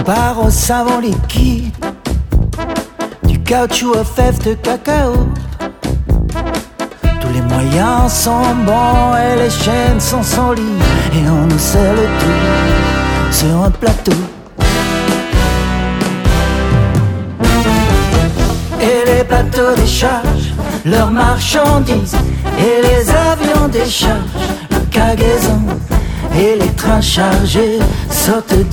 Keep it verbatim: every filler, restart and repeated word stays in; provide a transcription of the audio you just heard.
part au savon liquide, du caoutchouc aux fèves de cacao. Tous les moyens sont bons et les chaînes sont solides, et on nous sert le tout sur un plateau. Et les bateaux déchargent leurs marchandises, et les avions déchargent leur cargaison, et les trains chargés sortent